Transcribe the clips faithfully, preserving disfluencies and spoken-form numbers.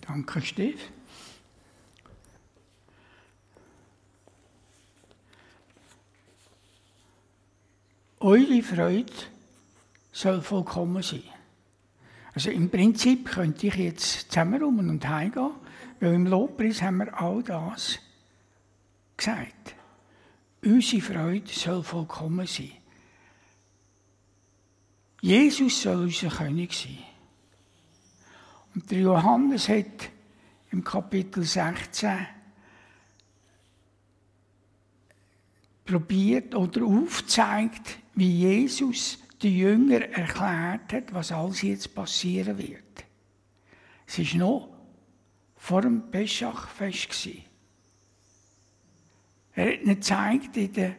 Danke, Steff. Eure Freude soll vollkommen sein. Also im Prinzip könnte ich jetzt zusammen rum und heimgehen, weil im Lobpreis haben wir all das gesagt. Unsere Freude soll vollkommen sein. Jesus soll unser König sein. Und der Johannes hat im Kapitel sechzehn probiert oder aufgezeigt, wie Jesus den Jüngern erklärt hat, was alles jetzt passieren wird. Es war noch vor dem Peschachfest. Er hat ihnen gezeigt in der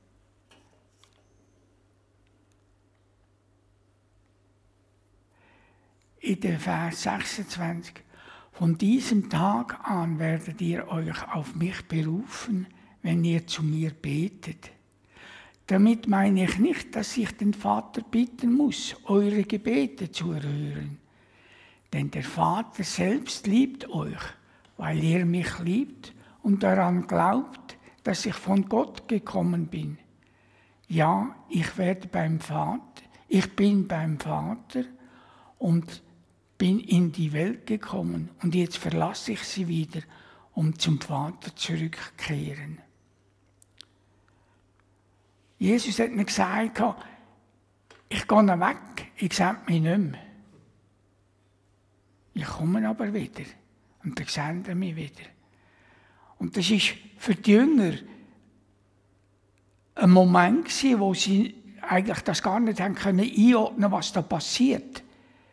in der Vers sechsundzwanzig. Von diesem Tag an werdet ihr euch auf mich berufen, wenn ihr zu mir betet. Damit meine ich nicht, dass ich den Vater bitten muss, eure Gebete zu erhören. Denn der Vater selbst liebt euch, weil ihr mich liebt und daran glaubt, dass ich von Gott gekommen bin. Ja, ich werde beim Vater, ich bin beim Vater und bin in die Welt gekommen und jetzt verlasse ich sie wieder, um zum Vater zurückzukehren. Jesus hat mir gesagt, ich gehe weg, ich sehe mich nicht mehr. Ich komme aber wieder und dann sehe ich mich wieder. Und das war für die Jünger ein Moment, wo sie eigentlich das gar nicht haben können einordnen, was da passiert.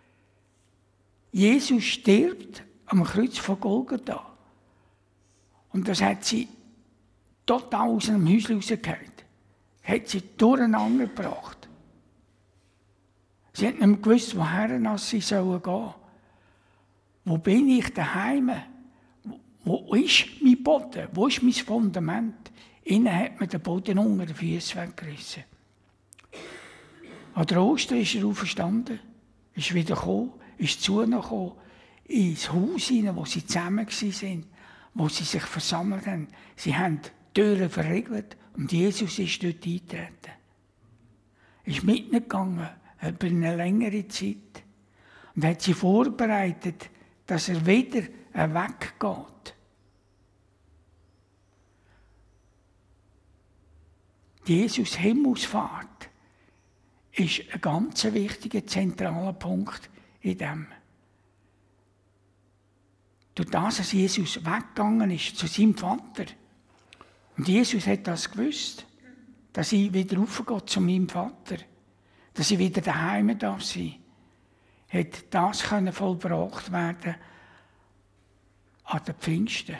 Jesus stirbt am Kreuz von Golgatha. Und das hat sie total aus einem Häuschen rausgehauen. Hat sie durcheinander gebracht. Sie hat nicht mehr gewusst, woher sie gehen sollen. Wo bin ich daheim? Wo ist mein Boden? Wo ist mein Fundament? Innen hat man den Boden unter den Füßen weggerissen. An der Ostern ist er auferstanden, ist wieder gekommen, ist zu ihnen gekommen, ins Haus hinein, wo sie zusammen waren, wo sie sich versammelt haben. Sie haben die Türen verriegelt und Jesus ist dort eingetreten. Er ist mitgegangen über eine längere Zeit und hat sie vorbereitet, dass er wieder weggeht. Die Jesus Himmelsfahrt ist ein ganz wichtiger, zentraler Punkt in dem. Durch das, dass Jesus weggegangen ist zu seinem Vater. Und Jesus hat das gewusst, dass ich wieder raufgehe zu meinem Vater, dass ich wieder daheim darf sein, hat das können vollbracht werden an den Pfingsten.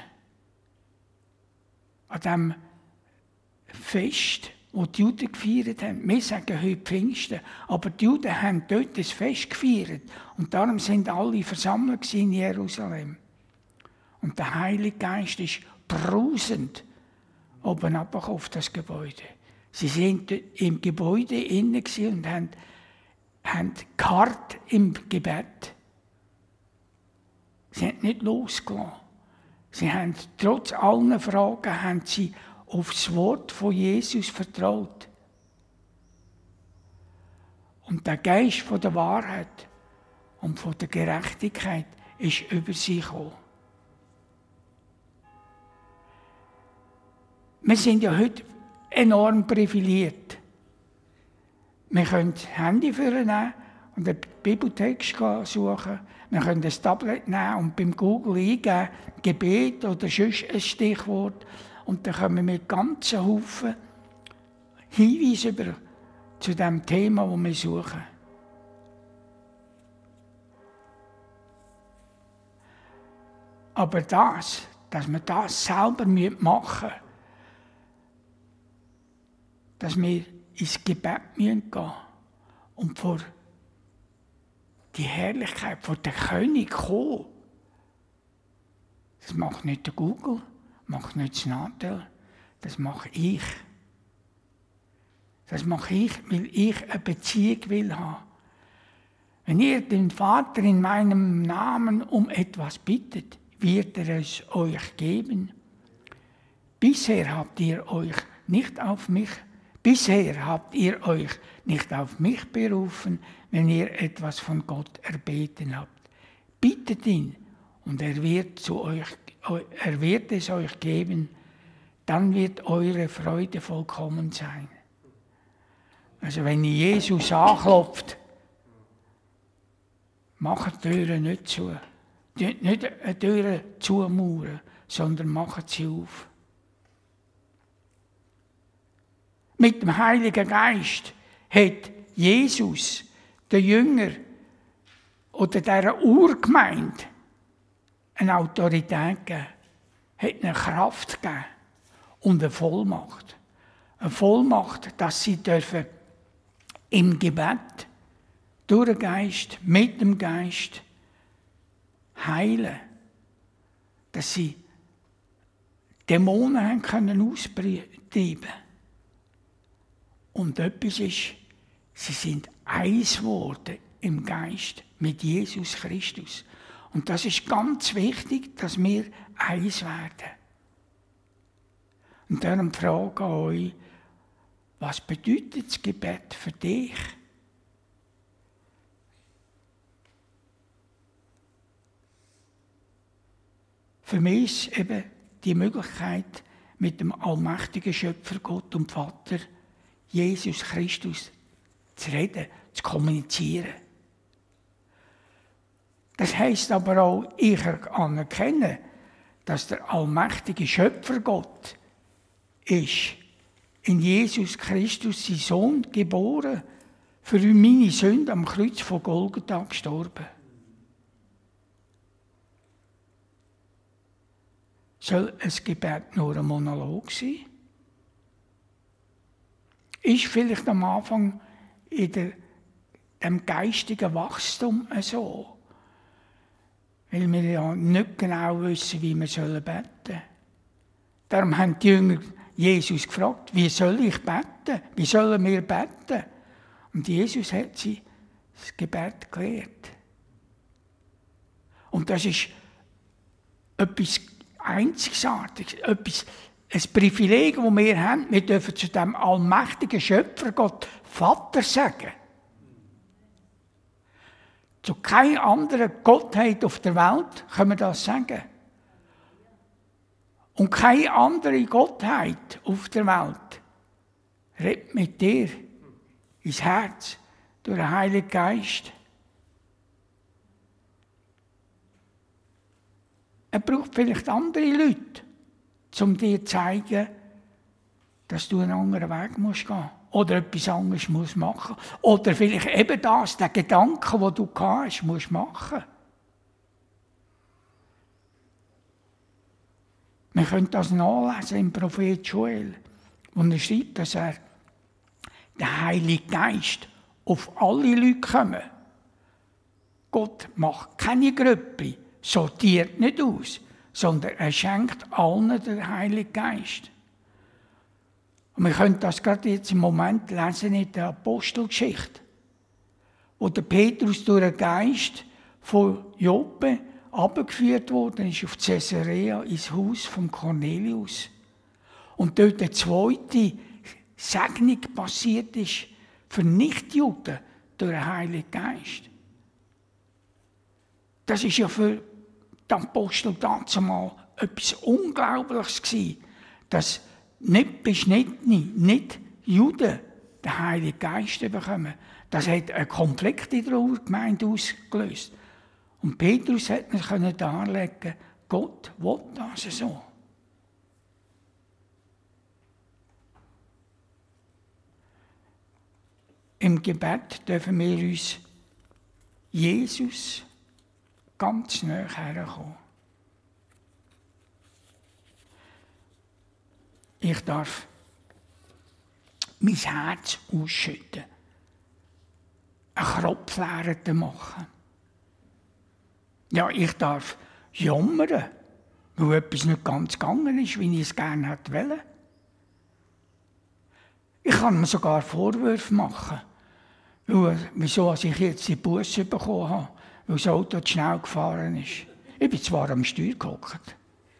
An dem Fest, das die Juden gefeiert haben. Wir sagen heute Pfingsten, aber die Juden haben dort das Fest gefeiert. Und darum sind alle versammelt in Jerusalem. Und der Heilige Geist ist brausend oben auf das Gebäude. Sie sind im Gebäude innen und haben, haben geharrt im Gebet. Sie haben nicht losgelassen. Sie haben trotz allen Fragen haben sie auf das Wort von Jesus vertraut. Und der Geist von der Wahrheit und von der Gerechtigkeit ist über sie gekommen. Wir sind ja heute enorm privilegiert. Wir können das Handy nehmen und einen Bibeltext suchen. Wir können das Tablet nehmen und beim Google eingeben, Gebet oder sonst ein Stichwort. Und dann kommen wir mit ganzen Haufen Hinweise über zu dem Thema, das wir suchen. Aber das, dass wir das selber machen müssen, dass wir ins Gebet gehen müssen und vor die Herrlichkeit, vor den König kommen, das macht nicht der Google, macht nicht das Nadel, das mache ich. Das mache ich, weil ich eine Beziehung will haben. Wenn ihr den Vater in meinem Namen um etwas bittet, wird er es euch geben. Bisher habt ihr euch nicht auf mich, bisher habt ihr euch nicht auf mich berufen, wenn ihr etwas von Gott erbeten habt. Bittet ihn und er wird, zu euch, er wird es euch geben, dann wird eure Freude vollkommen sein. Also wenn Jesus anklopft, macht die Türen nicht zu. Nicht eine Tür zumauern, sondern macht sie auf. Mit dem Heiligen Geist hat Jesus, der Jünger oder dieser Urgemeinde, eine Autorität gegeben, hat eine Kraft gegeben und eine Vollmacht. Eine Vollmacht, dass sie dürfen im Gebet, durch den Geist, mit dem Geist heilen. Dass sie Dämonen haben können austreiben. Und etwas ist, sie sind eins geworden im Geist mit Jesus Christus. Und das ist ganz wichtig, dass wir eins werden. Und darum frage ich euch, was bedeutet das Gebet für dich? Für mich ist eben die Möglichkeit, mit dem allmächtigen Schöpfer Gott und Vater, Jesus Christus, zu reden, zu kommunizieren. Das heisst aber auch, ich anerkenne, dass der allmächtige Schöpfer Gott ist in Jesus Christus, sein Sohn, geboren, für meine Sünde am Kreuz von Golgatha gestorben. Soll ein Gebet nur ein Monolog sein? Ist vielleicht am Anfang in der, dem geistigen Wachstum so? Weil wir ja nicht genau wissen, wie wir beten sollen. Darum haben die Jünger Jesus gefragt, wie soll ich beten? Wie sollen wir beten? Und Jesus hat sie das Gebet gelehrt. Und das ist etwas Einzigartiges, etwas, ein Privileg, das wir haben. Wir dürfen zu dem allmächtigen Schöpfer Gott Vater sagen. Zu keiner anderen Gottheit auf der Welt können wir das sagen. Und keine andere Gottheit auf der Welt redet mit dir ins Herz durch den Heiligen Geist. Er braucht vielleicht andere Leute, um dir zu zeigen, dass du einen anderen Weg musst gehen oder etwas anderes musst machen. Oder vielleicht eben das, den Gedanken, den du hast, musst machen. Wir können das nachlesen im Prophet Joel, wo er schreibt, dass er der Heilige Geist auf alle Leute kommt. Gott macht keine Grüppli, sortiert nicht aus, sondern er schenkt allen den Heiligen Geist. Und wir können das gerade jetzt im Moment lesen in der Apostelgeschichte, wo der Petrus durch den Geist von Joppe abgeführt worden ist auf Caesarea ins Haus von Cornelius. Und dort eine zweite Segnung passiert ist für Nichtjuden durch den Heiligen Geist. Das ist ja für die Apostel dazumal etwas Unglaubliches gewesen, dass nicht Beschnittene, nicht Juden den Heiligen Geist bekommen. Das hat einen Konflikt in der Urgemeinde ausgelöst. Und Petrus hat mir darlegen, Gott will das so. Im Gebet dürfen wir uns Jesus ganz nahe herkommen. Ich darf mein Herz ausschütten, eine Kropfleere machen. Ja, ich darf jammern, weil etwas nicht ganz gegangen ist, wie ich es gerne hätte wollen. Ich kann mir sogar Vorwürfe machen, wieso ich jetzt die Busse bekommen habe, weil das Auto zu schnell gefahren ist. Ich bin zwar am Steuer gehockt.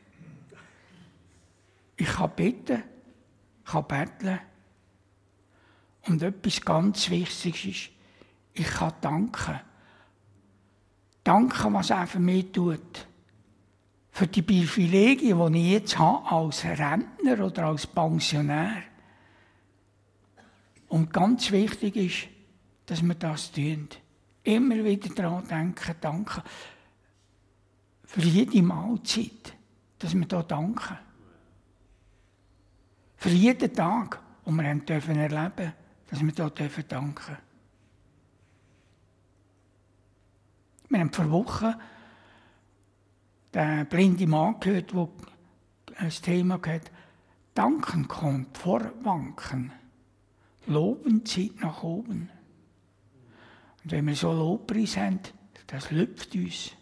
Ich kann bitten, ich kann betteln. Und etwas ganz Wichtiges ist, ich kann danken. Danken, was er für mich tut. Für die Privilegien, die ich jetzt habe als Rentner oder als Pensionär. Und ganz wichtig ist, dass wir das tun. Immer wieder daran denken, danken. Für jede Mahlzeit, dass wir da danken. Für jeden Tag, den wir haben dürfen erleben, dass wir da dürfen danken. Wir haben vor Wochen den blinden Mann gehört, der ein Thema hat. Danken kommt vor Wanken. Loben zieht nach oben. Und wenn wir so Lobpreis haben, das lüpft uns.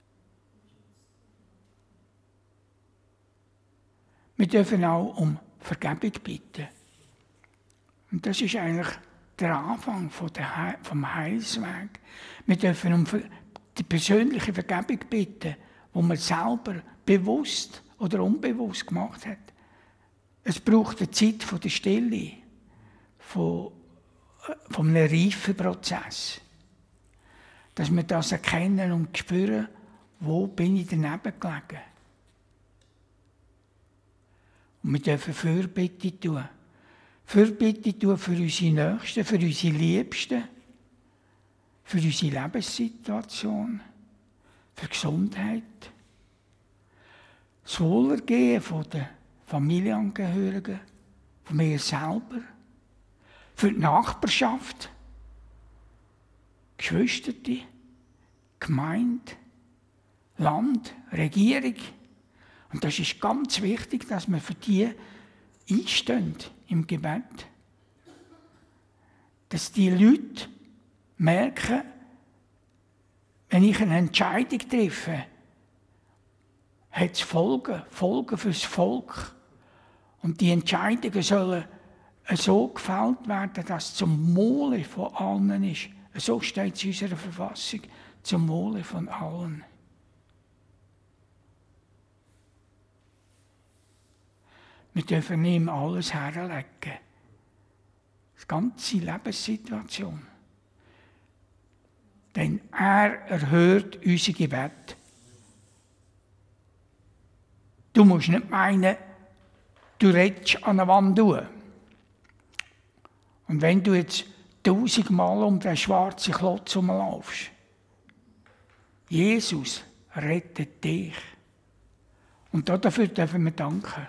Wir dürfen auch um Vergebung bitten. Und das ist eigentlich der Anfang vom Heilsweg. Wir dürfen um die persönliche Vergebung bitten, die man selber bewusst oder unbewusst gemacht hat. Es braucht eine Zeit von der Stille, von, von einem reifen Prozess. Dass wir das erkennen und spüren, wo bin ich daneben gelegen. Und wir dürfen Fürbitte tun. Fürbitte tun für unsere Nächsten, für unsere Liebsten, für unsere Lebenssituation, für Gesundheit, das Wohlergehen der Familienangehörigen, von mir selber, für die Nachbarschaft, Geschwister, Gemeinde, Land, Regierung. Und das ist ganz wichtig, dass wir für die einstehen im Gebet. Dass die Leute merken, wenn ich eine Entscheidung treffe, hat es Folgen, Folgen fürs Volk. Und die Entscheidungen sollen so gefällt werden, dass es zum Wohle von allen ist. So steht es in unserer Verfassung, zum Wohle von allen. Wir dürfen ihm alles herlegen. Die ganze Lebenssituation. Denn er erhört unser Gebet. Du musst nicht meinen, du redest an der Wand durch. Und wenn du jetzt tausendmal um den schwarzen Klotz herumlaufst, Jesus rettet dich. Und dafür dürfen wir danken.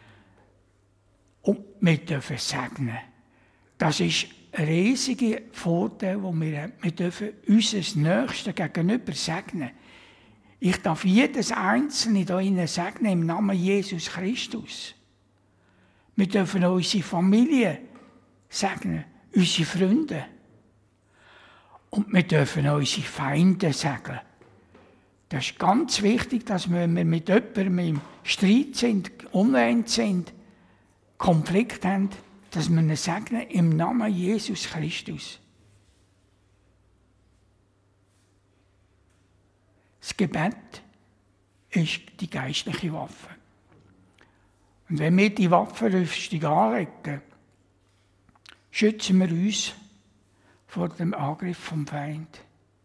Und wir dürfen segnen. Das ist ein riesiger Vorteil, den wir haben. Wir dürfen unser Nächsten gegenüber segnen. Ich darf jedes Einzelne hier innen segnen im Namen Jesus Christus. Wir dürfen unsere Familie segnen, unsere Freunde. Und wir dürfen unsere Feinde segnen. Das ist ganz wichtig, dass wir, wenn wir mit jemandem im Streit sind, uneins sind, Konflikt haben, dass wir ihn segnen im Namen Jesus Christus. Das Gebet ist die geistliche Waffe. Und wenn wir die Waffenrüstung anlegen, schützen wir uns vor dem Angriff vom Feind.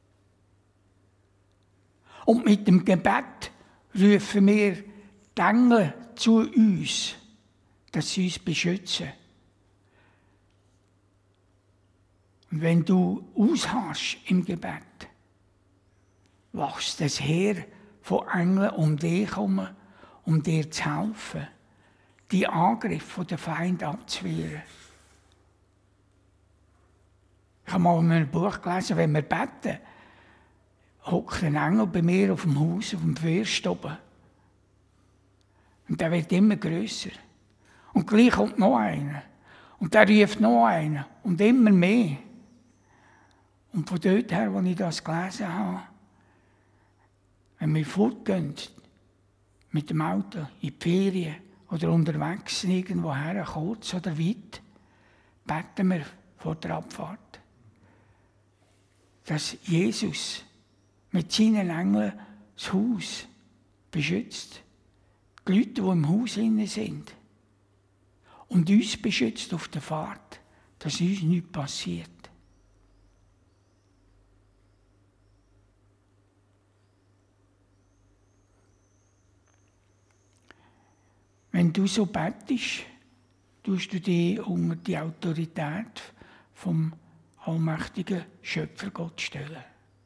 Und mit dem Gebet rufen wir die Engel zu uns, dass sie uns beschützen. Und wenn du ausharrst im Gebet, wächst das Heer von Engeln um dich herum, um dir zu helfen, die Angriffe der Feinde abzuwehren. Ich habe mal in einem Buch gelesen, wenn wir beten, hockt ein Engel bei mir auf dem Haus, auf dem First oben. Und der wird immer grösser. Und gleich kommt noch einer. Und der ruft noch einen. Und immer mehr. Und von dort her, als ich das gelesen habe, wenn wir fortgehen, mit dem Auto, in die Ferien oder unterwegs irgendwoher, kurz oder weit, beten wir vor der Abfahrt. dass Jesus mit seinen Engeln das Haus beschützt. Die Leute, die im Haus innen sind. Und uns beschützt auf der Fahrt, dass uns nichts passiert. Wenn du so bettest, tust du dich unter die Autorität vom allmächtigen Schöpfer Gott stellen.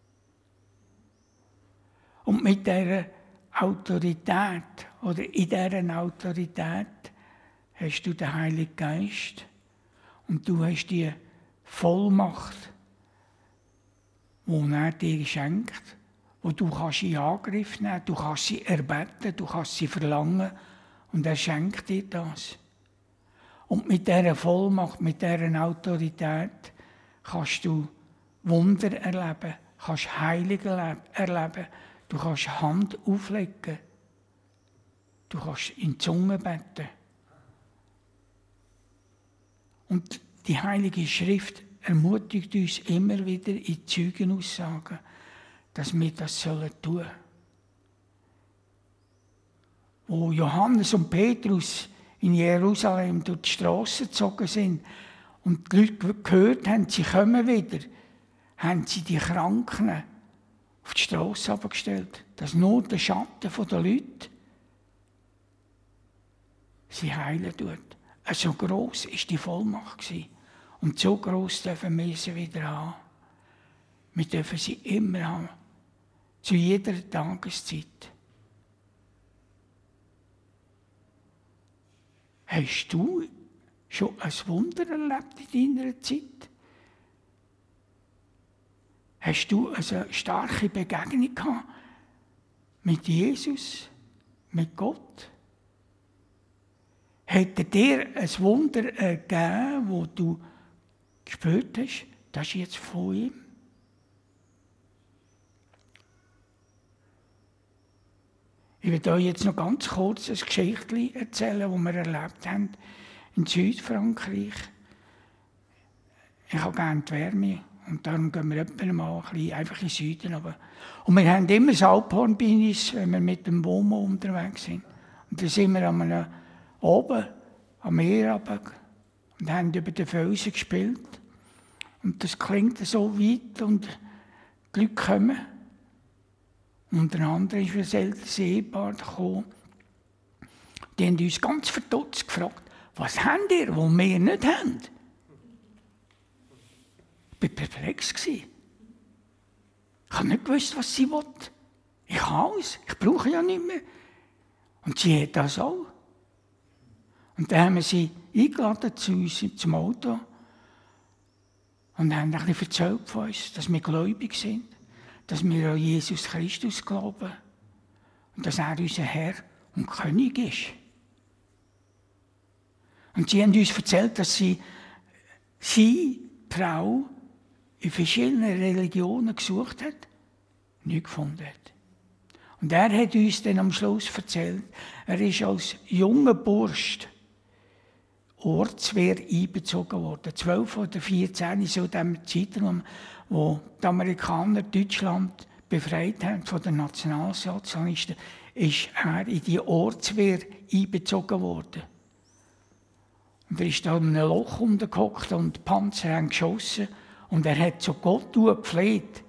Und mit dieser Autorität oder in dieser Autorität hast du den Heiligen Geist und du hast die Vollmacht, die er dir schenkt, wo du kannst in Angriff nehmen, du kannst sie erbeten, du kannst sie verlangen und er schenkt dir das. Und mit dieser Vollmacht, mit dieser Autorität kannst du Wunder erleben, kannst Heilung erleben, du kannst Hand auflegen, du kannst in die Zunge beten. Und die Heilige Schrift ermutigt uns immer wieder in Zeugenaussagen, dass wir das tun sollen. Wo Johannes und Petrus in Jerusalem durch die Strassen gezogen sind und die Leute gehört haben, sie kommen wieder, haben sie die Kranken auf die Strasse abgestellt, dass nur der Schatten der Leute sie heilen tut. So gross war die Vollmacht. Und so gross dürfen wir sie wieder haben. Wir dürfen sie immer haben. Zu jeder Tageszeit. Hast du schon ein Wunder erlebt in deiner Zeit? Hast du eine starke Begegnung gehabt mit Jesus, mit Gott? Hat er dir ein Wunder gegeben, wo du gespürt hast, das ist jetzt von ihm? Ich werde euch jetzt noch ganz kurz ein Geschichtchen erzählen, das wir erlebt haben in Südfrankreich. Ich habe gerne die Wärme und darum gehen wir etwa mal ein bisschen einfach in den Süden. Aber und wir haben immer das Alphorn bei uns, wenn wir mit dem Womo unterwegs sind. Und dann sind wir an einem, oben am Meer runter und haben über den Felsen gespielt. Und das klingt so weit und die Leute kommen. Unter anderem ist ein seltenes Ehepaar gekommen. Die haben uns ganz verdutzt gefragt, was habt ihr, was wir nicht haben? Ich war perplex. Ich habe nicht gewusst, was sie will. Ich habe alles, ich brauche ja nicht mehr. Und sie hat das auch. Und dann haben wir sie eingeladen zu uns zum Auto und haben ein bisschen erzählt von uns, dass wir gläubig sind, dass wir an Jesus Christus glauben und dass er unser Herr und König ist. Und sie haben uns erzählt, dass sie, sie, die Frau, in verschiedenen Religionen gesucht hat, nichts gefunden hat. Und er hat uns dann am Schluss erzählt, er ist als junger Bursch Ortswehr einbezogen worden. zwölf oder vierzehn, so dem Zeitraum, wo die Amerikaner Deutschland befreit haben von den Nationalsozialisten, ist er in die Ortswehr einbezogen worden. Und er ist da in einem Loch untergehockt und die Panzer haben geschossen und er hat zu Gott gefleht.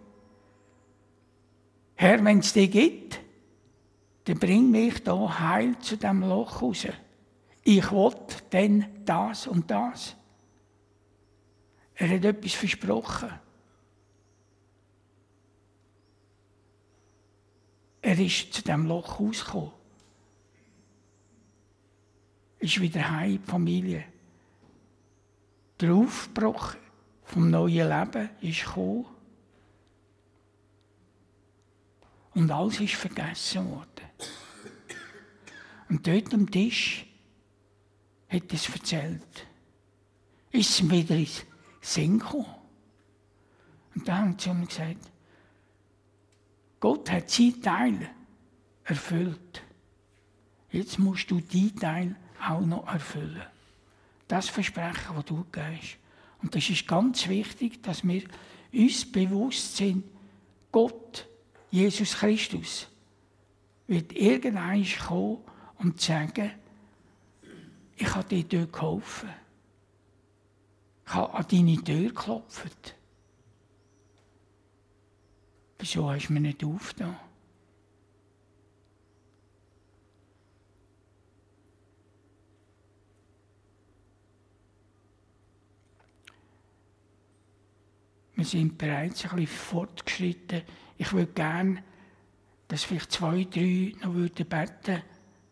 Herr, wenn es dich gibt, dann bring mich da heil zu diesem Loch raus. Ich will dann das und das. Er hat etwas versprochen. Er ist zu diesem Loch rausgekommen. Ist wieder heim in die Familie. Der Aufbruch vom neuen Leben ist gekommen. Und alles ist vergessen worden. Und dort am Tisch hat er es erzählt. Ist es wieder ins Sinn gekommen. Und dann haben sie ihm gesagt, Gott hat seinen Teil erfüllt. Jetzt musst du deinen Teil auch noch erfüllen. Das Versprechen, das du gibst. Und das ist ganz wichtig, dass wir uns bewusst sind, Gott, Jesus Christus, wird irgendwann kommen und sagen, ich habe dir dort geholfen. Ich habe an deine Tür geklopft. Wieso hast du mir nicht aufgetan? Wir sind bereits ein bisschen fortgeschritten. Ich würde gerne, dass vielleicht zwei, drei noch beten würden.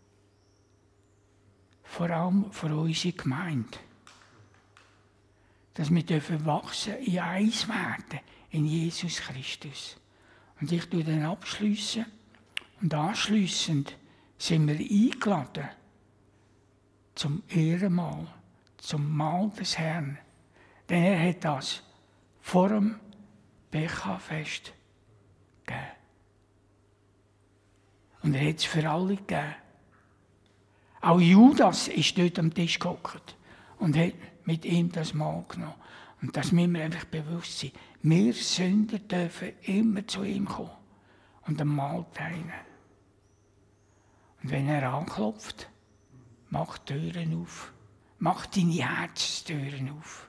Vor allem für unsere Gemeinde. Dass wir dürfen wachsen, in eins werden, in Jesus Christus. Und ich tue dann abschliessen. Und anschliessend sind wir eingeladen zum Ehrenmahl, zum Mahl des Herrn. Denn er hat das vor dem Becha-Fest gegeben. Und er hat es für alle gegeben. Auch Judas ist dort am Tisch gehockt und hat mit ihm das Mahl genommen. Und das müssen wir einfach bewusst sein. Wir Sünder dürfen immer zu ihm kommen und am Mahl teilen. Und wenn er anklopft, mach die Türen auf. Mach deine Herzenstüren auf.